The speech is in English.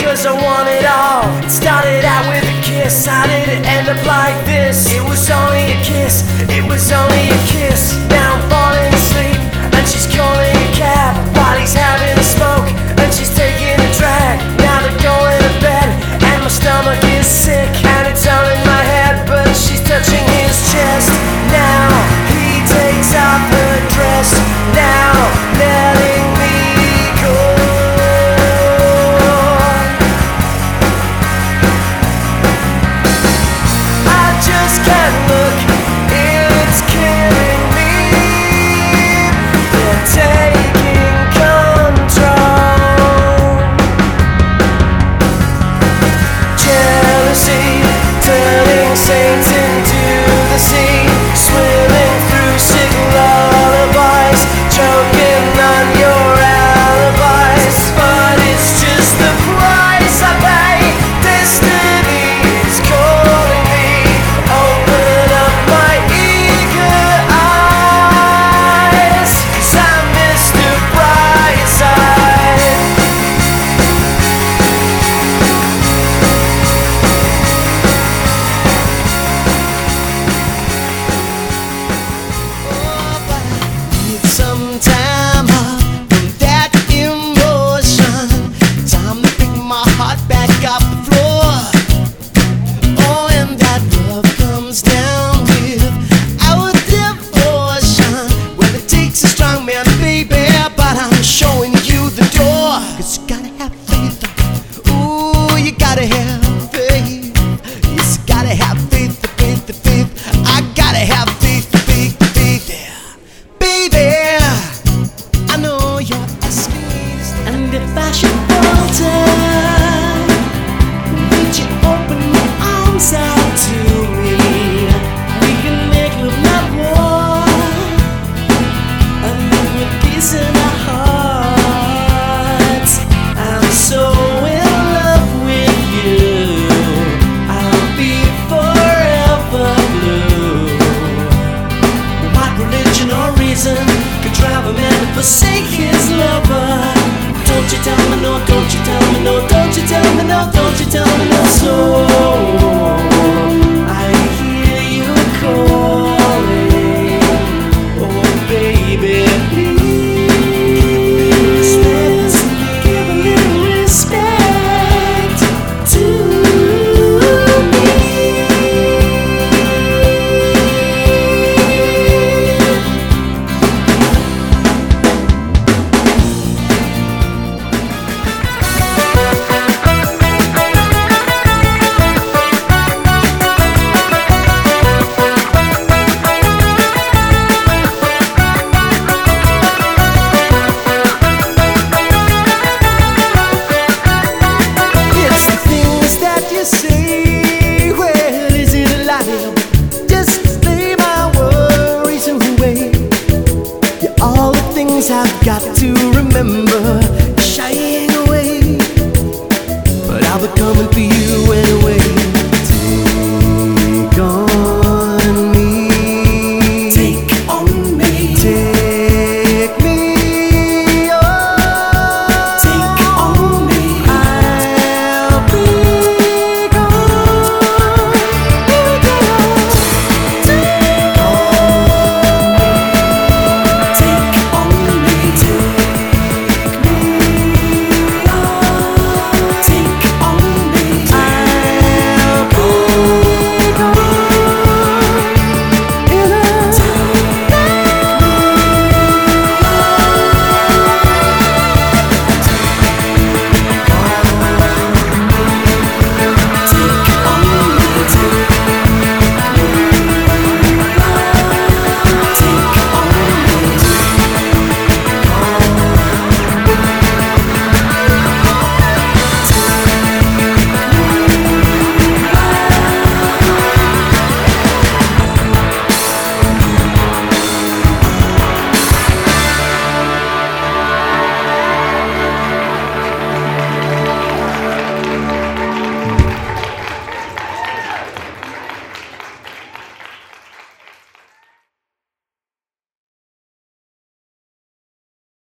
'cause I want it all. It started out with a kiss, how did it end up like this? It was only a kiss, it was only a kiss. Now I'm falling asleep and she's calling a cab while he's having a smoke and she's taking a drag. Now they're going to bed and my stomach is sick and it's all in my head, but she's touching his chest. Now he takes off her dress, now letting me go. I just can't look, it's killing me. They're taking control. Jealousy turning saints into the sea, swimming through sick lullabies, choking on your alibis. But it's just the price I pay. Destiny is calling me. Open up my eager eyes, 'cause I'm Mr. Brightside. Need some time up from that emotion. Time to pick my heart back off the floor. Oh, and that love comes down without devotion. Well, it takes a strong man, baby, but I'm showing you the door. 'Cause you gotta have faith. Ooh, you gotta have faith. Yes, you gotta have faith, faith, faith. I gotta have faith, faith, faith. Baby, I know you're asking me to stay. And if I should falter, would you open your arms out to me? We can make love, not war, and live with peace in our hearts. I'm so in love with you, I'll be forever blue. What religion or reason could drive a man to forsake his lover? Don't you tell me no, don't you tell me no, don't you tell me no, don't you tell me no. So I hear you calling, oh baby, please give a little respect to me. It's the things that you say, well, is it a lie? Just lay my worries away. Yeah, all the things I've got to remember, shying away. But I'll be coming for you